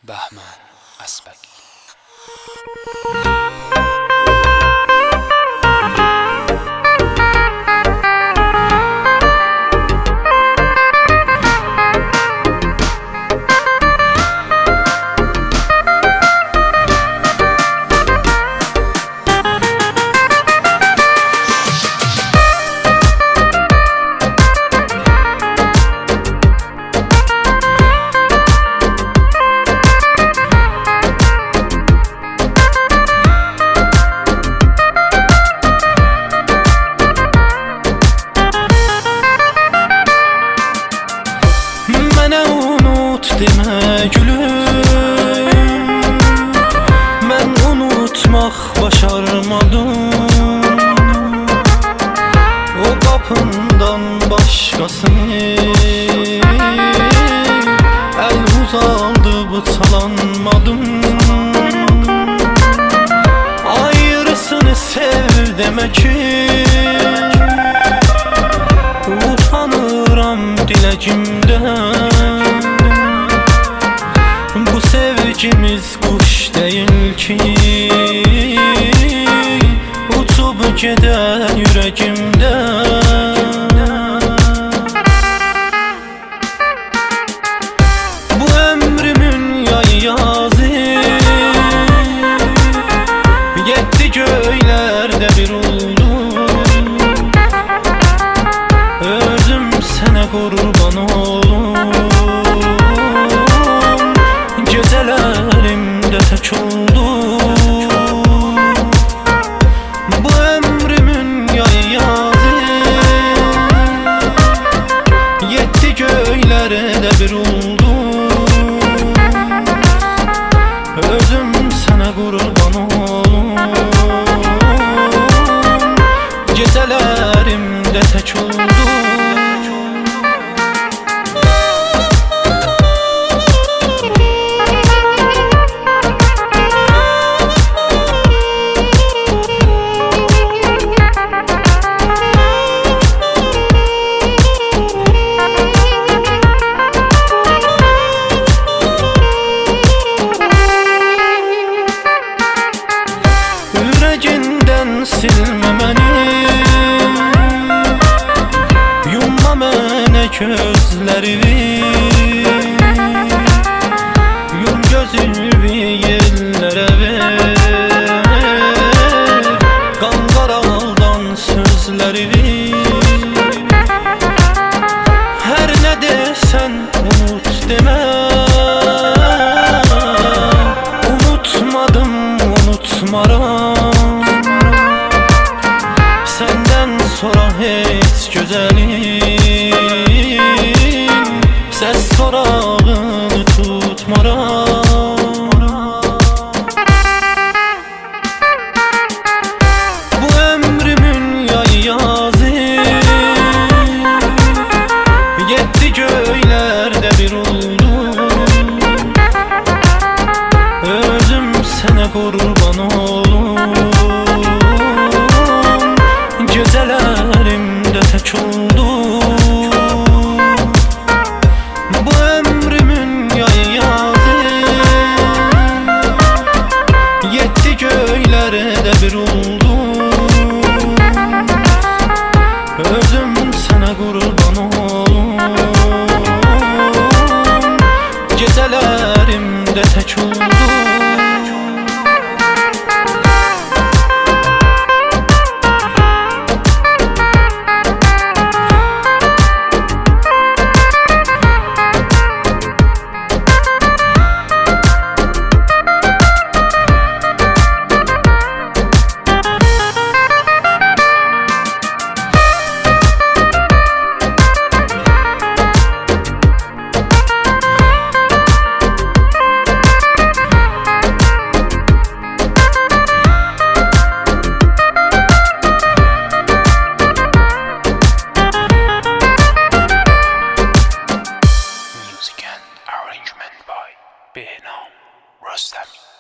Bahman Asbagi. Mənə unut demə gülüm, mən unutmaq başarmadım. O qapından başqasını əl uzaldıb çalanmadım. Ayrısını sev demə ki, utanıram diləcimdən. Bu sevgimiz quş deyil ki, uçub gedər ürəyimdən. Bu ömrümün yay yazı, yetdi göylərdə bir ulduz. Özüm sənə qurban olum, gecələrimdə tək oldum. Bu ömrümün yay yazı, yetdi göylərdə bir ulduz. Özüm sənə qurban olum, gecələrimdə tək oldum. Ürəgindən silmə məni, yumma mənə gözlərimi. Yum gözümü yerlərə ver, qanqaraldan sözlərimi. Hər nə desən unut demə, unutmadım, unutmaram. Səndən sonra heç gözəlim, səs sorağını tutmaram. Bu ömrümün yay yazı, yetdi göylərdə bir ulduz. Özüm sənə qurban olum, gecələrimdə tək oldum. Bu ömrümün yay yazı, yetdi göylərdə bir ulduz. Özüm sənə qurban olum, gecələrimdə tək oldum.